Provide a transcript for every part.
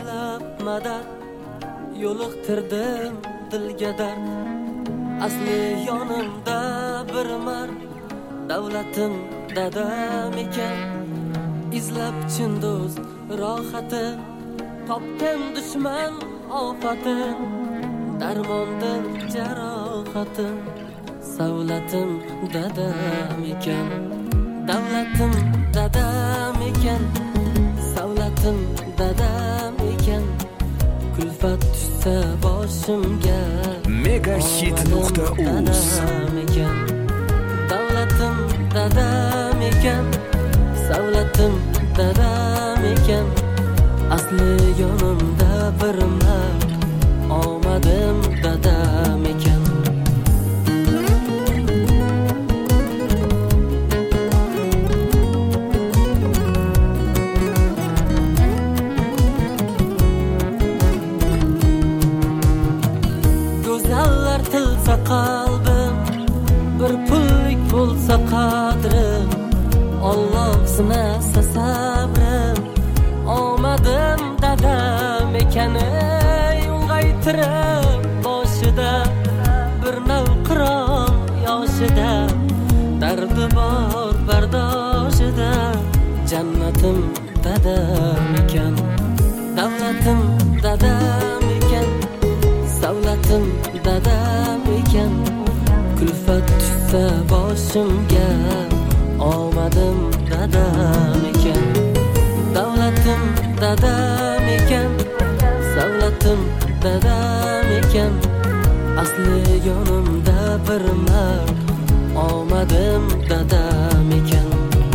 izlab madad yo'liqtirdim dilga dard asli yonimda bir mard davlatim dadam ekan izlab chin do'st rohati topdim dushman ofati darmondir jarohatim savlatim dadam ekan davlatim dadam ekan savlatim dadam ekan kulfat tushsa boshimga megahit.uz davlatim dadam ekan savlatim dadam ekan asli yonimda bir mard omadim dadam ekan go'zallar tilsa qalbim bir pullik bo'lsa qadrim Alloh sinasa sabrim omadim dadam ekan ulg'aytirib boshida bir navqiron yoshida dardi bor bardoshida jannatim dadam ekan davlatim dadam ekan savlatim dadam ekan kulfat tushsa boshimga omadim dadam ekan davlatim dadam ekan savlatim dadam ekan asli yonimda bir mard omadim dadam ekan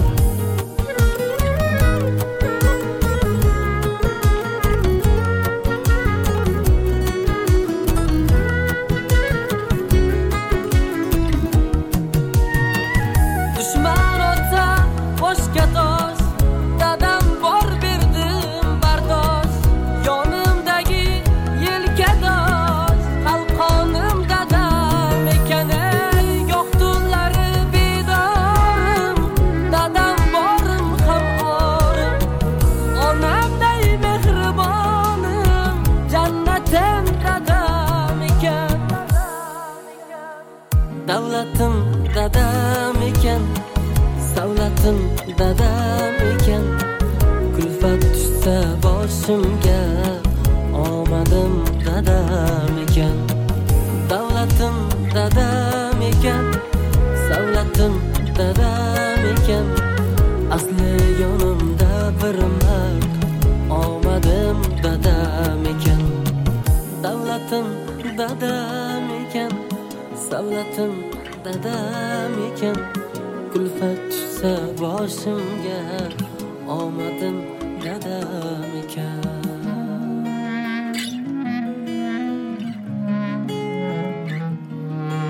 davlatim dadam ekan savlatim dadam ekan kulfat tushsa boshimga omadim dadam ekan davlatim dadam ekan savlatim dadam ekan asli yonimda bir mard omadim dadam ekan davlatim dadam ekan savlatim dadam ekan kulfat tushsa boshimga omadim dadam ekan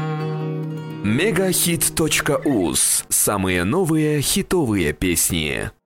megahit.uz. Самые новые хитовые песни.